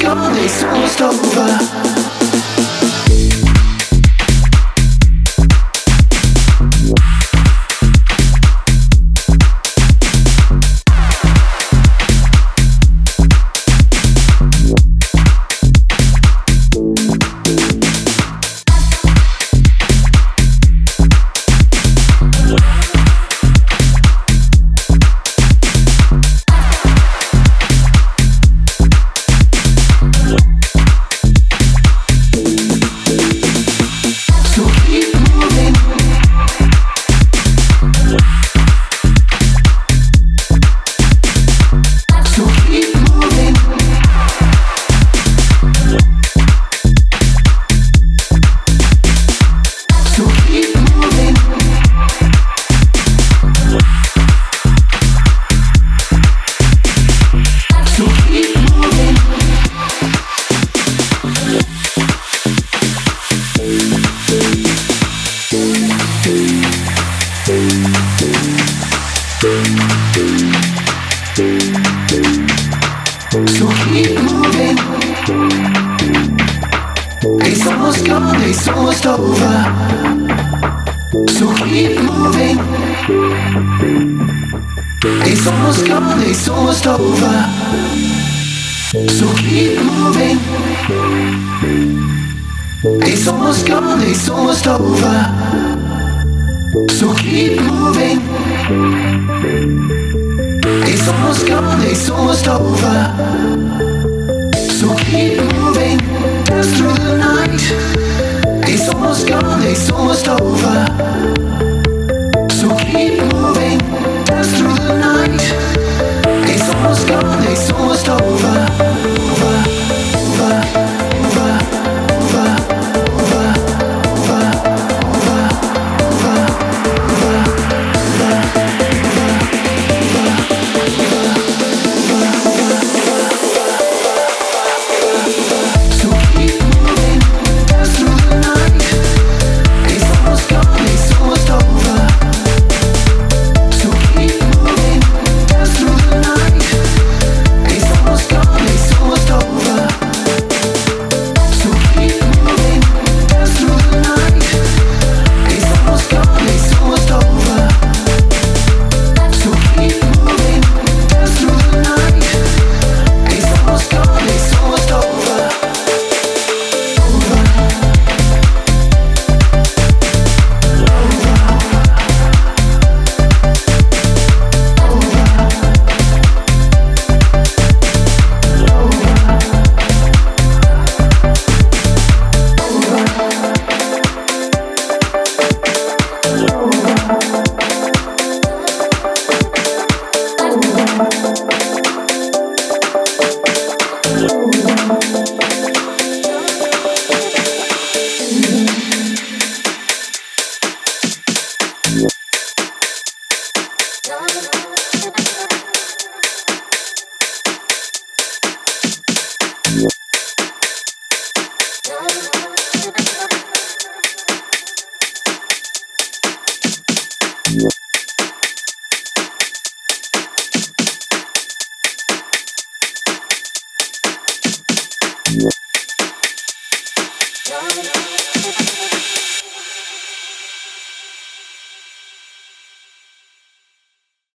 gone, it's almost over. So keep moving. It's almost gone, it's almost over. So keep moving. It's almost gone, it's almost over. So keep moving. It's almost gone, it's almost over. So keep moving. It's almost gone, it's almost over. So keep moving, dance through the night. It's almost gone, it's almost over. So keep moving, dance through the night. It's almost gone, it's almost over.